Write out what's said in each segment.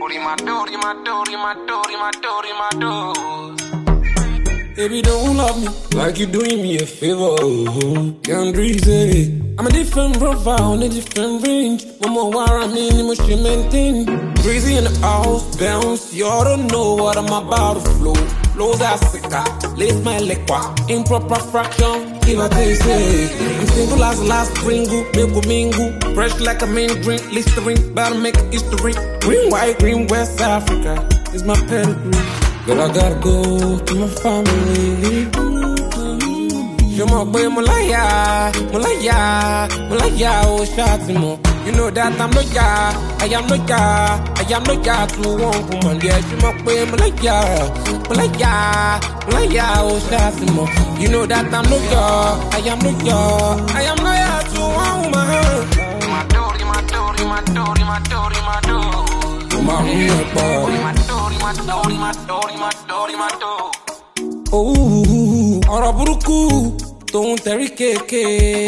Baby, don't love me like you're doing me a favor. Can't reason. I'm a different profile on a different range. Mama, why I'm in emotion maintain. Crazy in the house, bounce. You all don't know what I'm about to flow. Flows Africa, lace my leg qua. Improper fraction, give a taste. I'm single as the last gringo, milk mingle. Fresh like a main drink, Listerine, about to make history. Green, white, green, West Africa is my pedigree. Girl, I gotta go to my family. Je m'appelle Mulaya, oh Shatimo. You know that I'm no ya, I am no ya to one woman. Yeah, je m'appelle Mulaya, oh Shatimo. You know that I'm no ya, I am no ya to one woman. Ọ̀rọ̀ burúkú tóun tẹ̀rí kéèké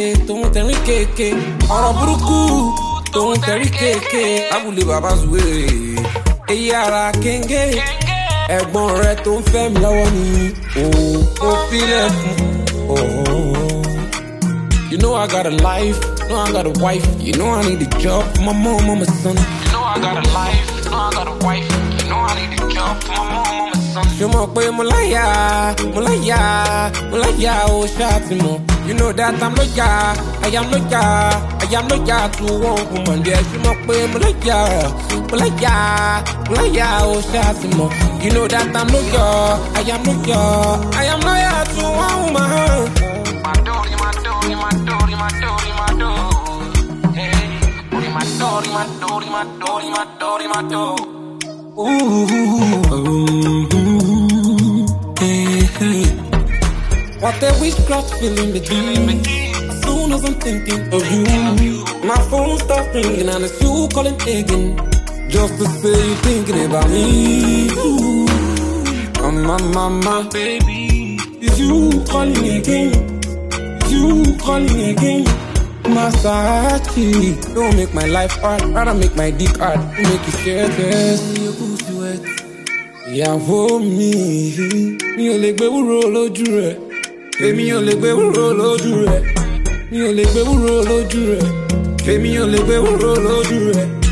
ọ̀rọ̀ burúkú tóun tẹ̀rí kéèké abúlé bàbá zuwé èyí ara kéńgé ẹ̀gbọ́n rẹ̀ tó ń fẹ́ mi lọ́wọ́ ni ó filẹ̀ fún. You know I got a life, you know I got a wife, you know I need a job for my mom and my son. You know I got a life, you know I got a wife, you know I need a job for my mom and my son. Je m'appelle Mulaya, oh Shatimo. You know that I'm no ya, I am no ya to one woman. Yeah, je m'appelle Mulaya, oh Shatimo. You know that I'm no ya, I am no ya to one woman. What a witchcraft feeling between me. As soon as I'm thinking of you, my phone starts ringing and it's you calling again, just to say you're thinking about me. My baby, it's you calling again. Masachi, don't make my life hard, rather make my dick hard. Make it shirtless, your pussy wet. Ìyàwó mi ò lè gbé wúro lójú rẹ̀. Èmi ò lè gbé wúro lójú rẹ̀. Mi ò lè gbé wúro lójú rẹ̀. Èmi ò lè gbé wúro lójú rẹ̀.